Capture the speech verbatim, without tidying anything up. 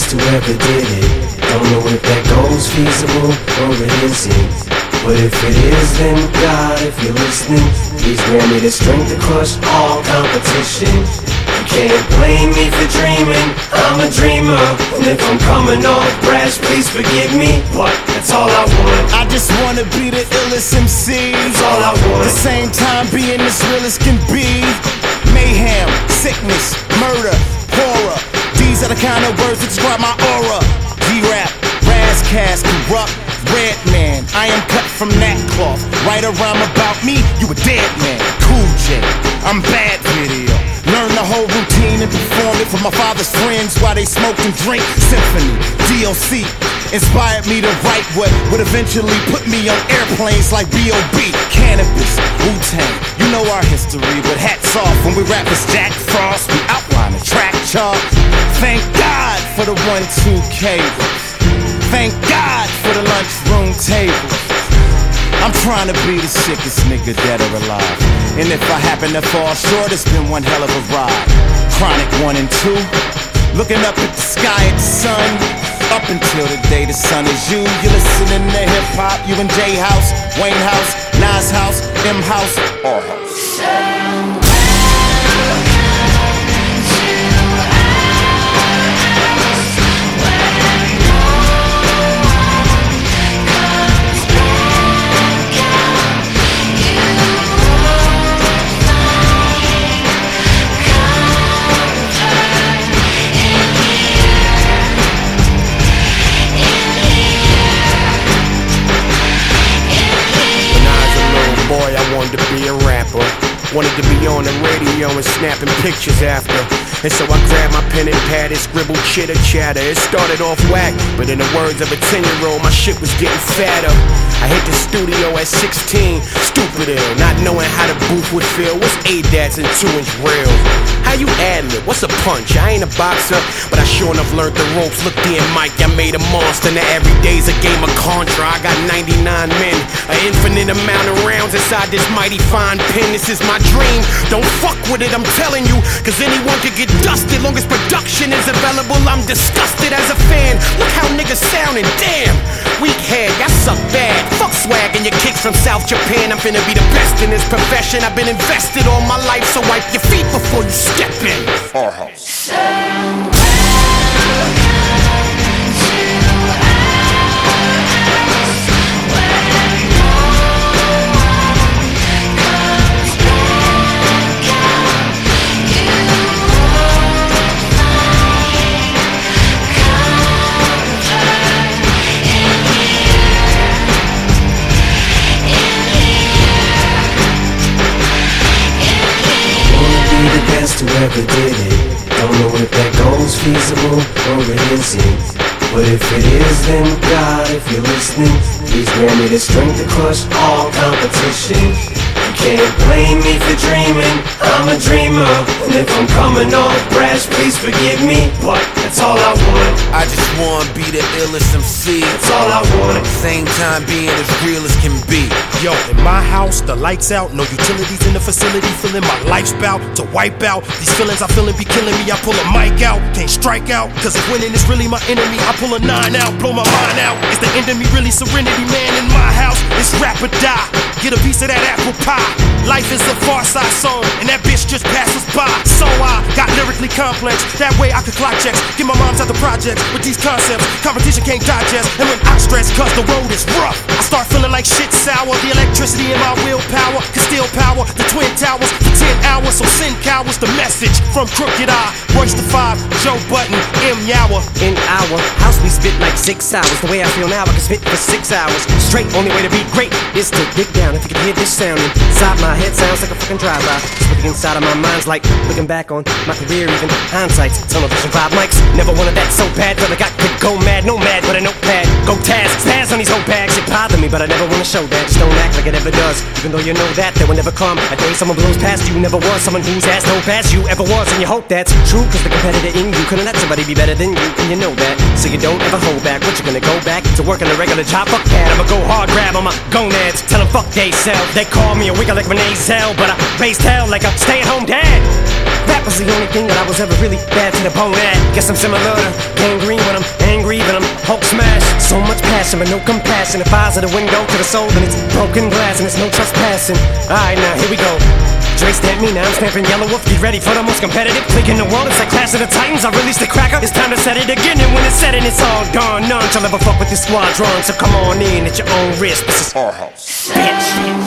best who ever did it. Don't know if that goal's feasible or it isn't, but if it is, then God, if you're listening, please grant me the strength to crush all competition. You can't blame me for dreaming, I'm a dreamer, and if I'm coming off brash, please forgive me, but that's all I want. I just wanna be the illest M C, that's all I want. At the same time being as real as can be. Mayhem, sickness, murder, horror, these are the kind of words that describe my aura. G-Rap, Razzcast, corrupt, red man, I am cut from that cloth. Write a rhyme about me, you a dead man. Cool J, I'm bad video. Learn the whole routine and perform it for my father's friends while they smoke and drink. Symphony, D L C inspired me to write what would eventually put me on airplanes like B O B Cannabis, Wu-Tang, you know our history, but hats off when we rap as Jack Frost. We outline the track chart. Thank God for the one two cables. Thank God for the lunchroom table. I'm trying to be the sickest nigga dead or alive, and if I happen to fall short, it's been one hell of a ride. Chronic one and two, looking up at the sky at the sun, up until the day the sun is you. You're listening to hip hop, you and J House, Wayne House, Nas House, M House, R House. Wanted to be a rapper, wanted to be on the radio and snapping pictures after. And so I grabbed my pen and pad and scribbled chitter chatter. It started off whack, but in the words of a ten-year-old, my shit was getting fatter. I hit the studio at sixteen, stupid ill, not knowing how the booth would feel. What's A D A Ts and two-inch real? How you ad-lib? What's a punch? I ain't a boxer, but I sure enough learned the ropes. Look there, Mike, I made a monster. Now every day's a game of Contra. I got ninety-nine men, an infinite amount of rounds inside this mighty fine pen. This is my dream. Don't fuck with it, I'm telling you, cause anyone could get dusted. Long as production is available, I'm disgusted as a fan. Look how niggas sounding, damn. Weak head, y'all suck bad. Fuck swag and your kicks from South Japan. I'm finna be the best in this profession. I've been invested all my life, so wipe your feet before you step in. Our house. Who ever did it. Don't know if that goal's feasible or it isn't, but if it is, then God, if you're listening, please grant me the strength to crush all competition. You can't blame me for dreaming, I'm a dreamer, and if I'm coming off brash, please forgive me, but that's all I want. I just wanna be the illest M C, that's all I want. At the same time being as real as can be. Yo, in my house, the lights out, no utilities in the facility, feeling my life's bout to wipe out. These feelings I feelin' be killing me, I pull a mic out, can't strike out, cause if winning is really my enemy, I pull a nine out, blow my mind out. Is the end of me really serenity, man, in my house? It's rap or die, get a piece of that apple pie. Life is a far side song, and that bitch just passes by. So I got lyrically complex, that way I could clock checks, get my moms out the projects with these concepts. Competition can't digest, and when I stress, cause the road is rough, I start feeling like shit sour. The electricity in my willpower can still power the Twin Towers for ten hours. So send cowards the message from Crooked Eye, Royce the Five, Joe Button, M. Yower. In our house we spit like six hours. The way I feel now I can spit for six hours straight. Only way to be great is to dig down. If you can hear this sounding inside my head, sounds like a fucking drive-by. Looking inside of my mind's like looking back on my career, even hindsight's tunnel vision. Five mics, never wanted that so bad, till I got to go mad. No mad, but a notepad. Go Taz, spaz on these whole bags. It bother me, but I never wanna show that. Just don't act like it ever does, even though you know that there will never come a day someone blows past you. Never was someone whose ass no past you ever was, and you hope that's true, cause the competitor in you couldn't let somebody be better than you, and you know that, so you don't ever hold back. What, you gonna go back to working a regular job? Fuck that, I'ma go hard, grab on my gonads, tell them fuck they sell. They call me a wiggle like Renee Zell, but I raised hell like a stay-at-home dad. Rap was the only thing that I was ever really bad to the bone at. Guess I'm similar to gangrene when I'm angry, but I'm Hulk smash. So much passion, but no compassion. If eyes are the window to the soul, then it's broken glass and it's no trespassing. Alright, now here we go. Dre stamped me, now I'm stamping Yellow Wolf. Get ready for the most competitive click in the world. It's like Clash of the Titans, I released the cracker. It's time to set it again, and when it's set and it's all gone, none shall ever fuck with this squadron. So come on in at your own risk, this is our house, bitch.